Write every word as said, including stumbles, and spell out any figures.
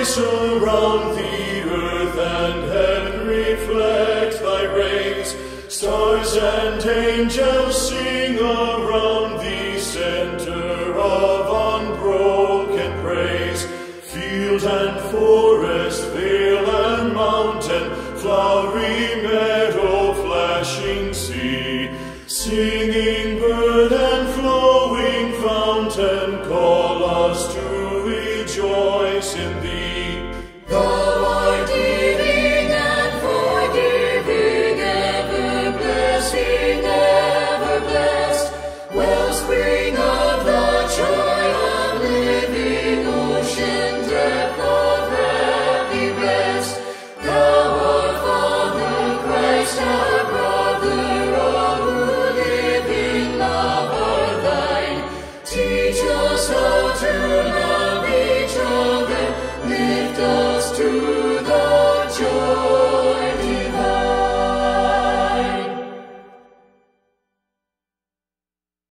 around the earth and heaven reflect thy rays. Stars and angels sing around the center of unbroken praise. Field and forest, vale and mountain, flowery meadow, flashing sea, singing bird and flowing fountain, call us to rejoice in thee. Thou art giving and forgiving, ever blessing, ever blessed, wellspring of the joy of living, ocean depth of happy rest. Thou art Father, Christ our brother, all who live in love are thine. Teach us how to love.